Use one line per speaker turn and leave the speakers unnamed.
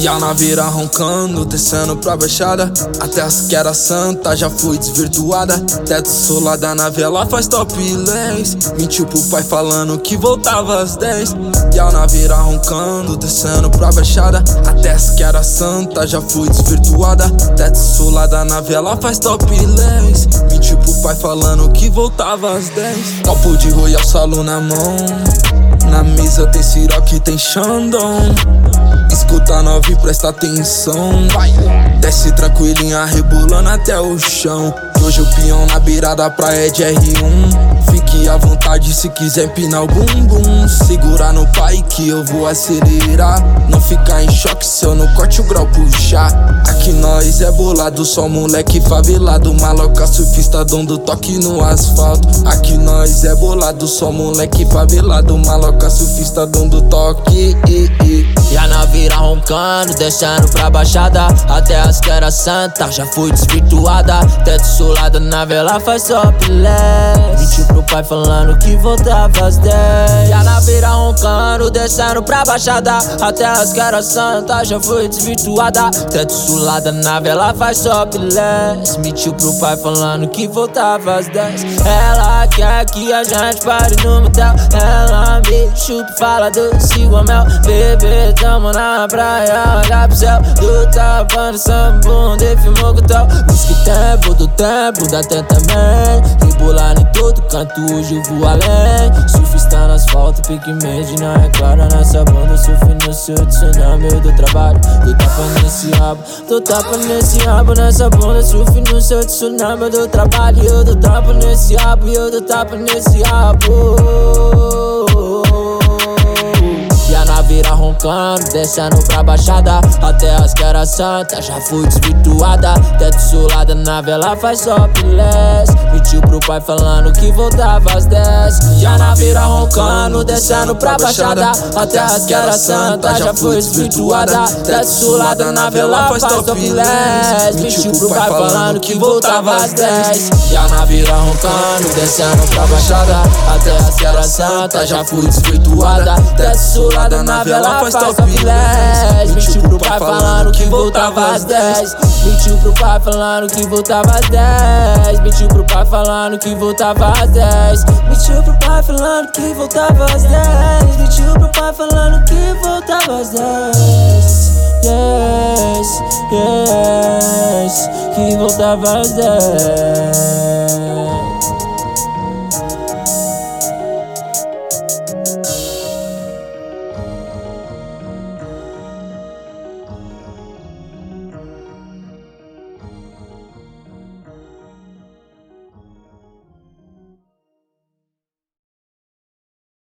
E a naveira roncando, descendo pra baixada, até as que era santa já foi desvirtuada. Teto solar da nave, ela faz topless. Mentiu pro pai falando que voltava às 10. E a naveira roncando, descendo pra baixada, até as que era santa já foi desvirtuada. Teto solar da nave, ela faz topless. Mentiu pro pai falando que voltava às 10. Copo de Royal Salo na mão, na mesa tem Ciroc, tem Xandão. Escuta a nove e presta atenção. Desce tranquilinha, rebolando até o chão. E hoje o peão na beira da praia é de R1. Fique à vontade se quiser empinar o bumbum. Segura no pai que eu vou acelerar. Não ficar em choque se eu no corte o grau puxar. Aqui nós é bolado, só moleque favelado. Maloca surfista, dando toque no asfalto. Aqui nós é bolado, só moleque favelado. Maloca surfista, dando toque.
E a naveira roncando, descendo pra baixada, até as que era santa já foi desvirtuada. Teto solar da nave, ela faz topless. Mentiu pro pai falando que voltava às 10. E a naveira roncando, descendo pra baixada, até as que era santa já foi desvirtuada. Teto solar da nave, ela faz topless. Mentiu pro pai falando que voltava às 10. Ela quer que a gente pare no motel. Ela me chupa, fala doce igual mel. Bebê, tamo na praia, olha pro céu. Do tapa no sambunda e filmou com o tal. Whisky tempo do tempo, dá até também. Rebolar em todo canto, hoje eu vou além. Surfista no asfalto, pique Medina, é claro. Nessa banda, surf no seu tsunami do trabalho. Do tapa nesse rabo, do tapa nesse rabo. Nessa banda, surf no seu tsunami do trabalho. Eu do tapa nesse rabo, eu do tapa nesse rabo. E a naveira roncando, descendo pra baixada, até as que era santa já foi desvirtuada. Teto solar da nave, ela faz topless. Mentiu pro pai falando que voltava às 10. E a naveira roncando, descendo pra baixada, até as que era santa já foi desvirtuada. Teto solar da nave, ela faz topless. Mentiu pro pai falando que voltava às 10. E a naveira roncando, descendo pra baixada, até as que era santa já foi desvirtuada. Teto solar da nave, ela faz topless. Mentiu pro pai falando que voltava às 10. Mentiu pro pai falando que voltava às 10. Mentiu pro pai falando que voltava às 10. Mentiu pro pai falando que voltava às 10. Mentiu pro pai falando que voltava às 10. Yes, yes, que voltava às 10.